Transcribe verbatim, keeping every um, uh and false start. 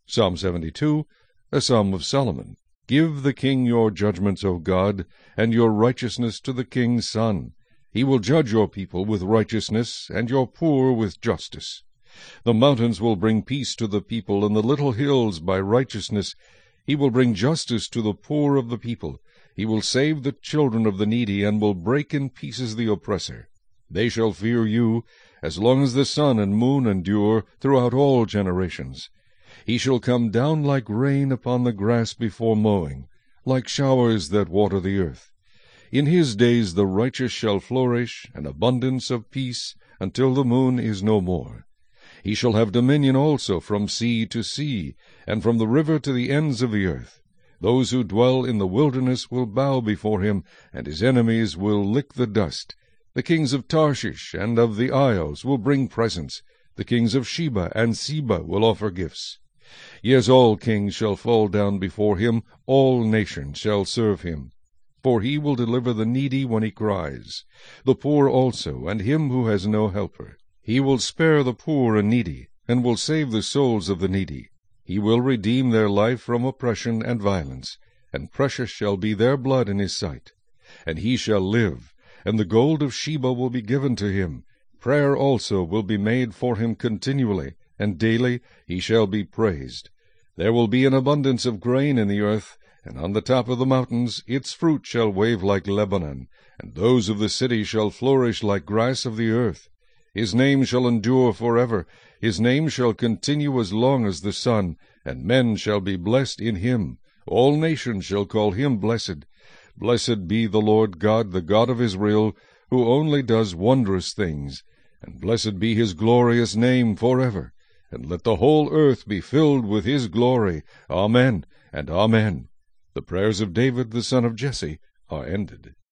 Psalm seventy-two, a psalm of Solomon. Give the king your judgments, O God, and your righteousness to the king's son. He will judge your people with righteousness, and your poor with justice. The mountains will bring peace to the people, and the little hills by righteousness. He will bring justice to the poor of the people. He will save the children of the needy, and will break in pieces the oppressor. They shall fear you, as long as the sun and moon endure, throughout all generations. He shall come down like rain upon the grass before mowing, like showers that water the earth. In his days the righteous shall flourish, an abundance of peace, until the moon is no more. He shall have dominion also from sea to sea, and from the river to the ends of the earth. Those who dwell in the wilderness will bow before him, and his enemies will lick the dust. The kings of Tarshish and of the isles will bring presents. The kings of Sheba and Seba will offer gifts. Yes, all kings shall fall down before him, all nations shall serve him. For he will deliver the needy when he cries, the poor also, and him who has no helper. He will spare the poor and needy, and will save the souls of the needy. He will redeem their life from oppression and violence, and precious shall be their blood in his sight. And he shall live, and the gold of Sheba will be given to him. Prayer also will be made for him continually, and daily he shall be praised. There will be an abundance of grain in the earth, and on the top of the mountains its fruit shall wave like Lebanon, and those of the city shall flourish like grass of the earth. His name shall endure forever, his name shall continue as long as the sun, and men shall be blessed in him. All nations shall call him blessed. Blessed be the Lord God, the God of Israel, who only does wondrous things. And blessed be his glorious name forever. And let the whole earth be filled with his glory. Amen and amen. The prayers of David the son of Jesse are ended.